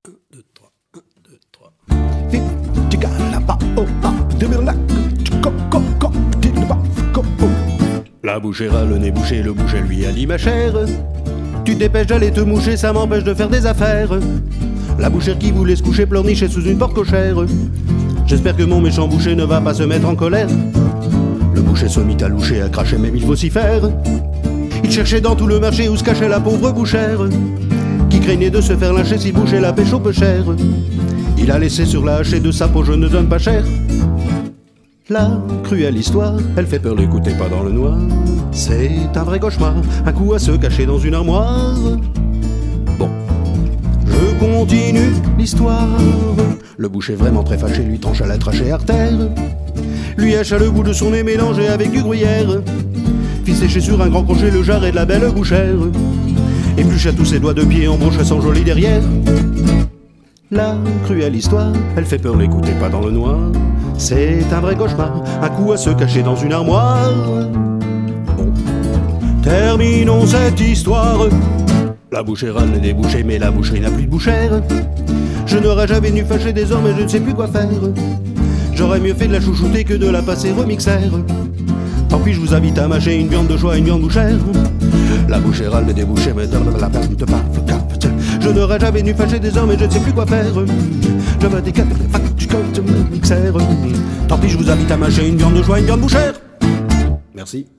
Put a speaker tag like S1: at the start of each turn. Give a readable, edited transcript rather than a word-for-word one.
S1: 2, 3, 1, 2, 3. La bouchère a le nez bouché, le boucher lui a dit ma chère, tu te dépêches d'aller te moucher, ça m'empêche de faire des affaires. La bouchère qui voulait se coucher pleurnichait sous une porte cochère. J'espère que mon méchant boucher ne va pas se mettre en colère. Le boucher se mit à loucher, à cracher, même il vocifère. Il cherchait dans tout le marché où se cachait la pauvre bouchère, qui craignait de se faire lyncher si boucher la pêche au peu cher. Il a laissé sur la hache et de sa peau je ne donne pas cher. La cruelle histoire, elle fait peur, l'écoutez pas dans le noir. C'est un vrai cauchemar, un coup à se cacher dans une armoire. Bon, je continue l'histoire. Le boucher vraiment très fâché lui trancha la trachée artère, lui hacha le bout de son nez mélangé avec du gruyère, fit sécher sur un grand crochet le jarret de la belle bouchère, éplucha tous ses doigts de pied, embrocha son joli derrière. La cruelle histoire, elle fait peur, l'écoutez pas dans le noir. C'est un vrai cauchemar, un coup à se cacher dans une armoire. Bon, terminons cette histoire. La bouchère a le nez débouché, mais la boucherie n'a plus de bouchère. Je n'aurais jamais dû fâcher désormais, je ne sais plus quoi faire. J'aurais mieux fait de la chouchouter que de la passer au mixeur. Tant pis, je vous invite à mâcher une viande de joie, une viande bouchère. La bouchère a le nez débouché, mais dans la place de pas. Je n'aurais jamais dû fâcher désormais, je ne sais plus quoi faire. Je veux des quatre mixeur. Tant pis, je vous invite à mâcher une viande de joie, une viande bouchère. Merci.